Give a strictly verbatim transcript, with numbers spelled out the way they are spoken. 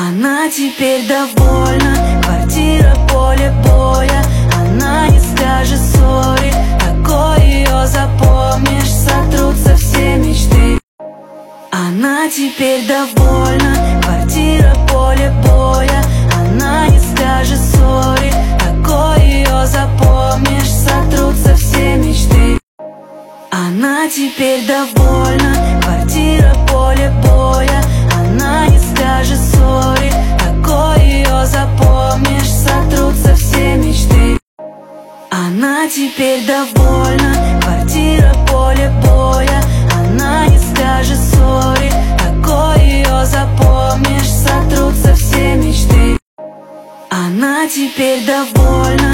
Она теперь довольна, квартира, поле боя. Она не скажет сори, такой ее запомнишь, сотрутся все мечты. Она теперь довольна, квартира, поле боя. Она не скажет сори, такой ее запомнишь, сотрутся все мечты. Она теперь довольна, квартира, поле боя. Она не скажет сори, такой ее запомнишь, сотрутся все мечты. Она теперь довольна, квартира, поле боя. Она не скажет сори, такой ее запомнишь, сотрутся все мечты. Она теперь довольна.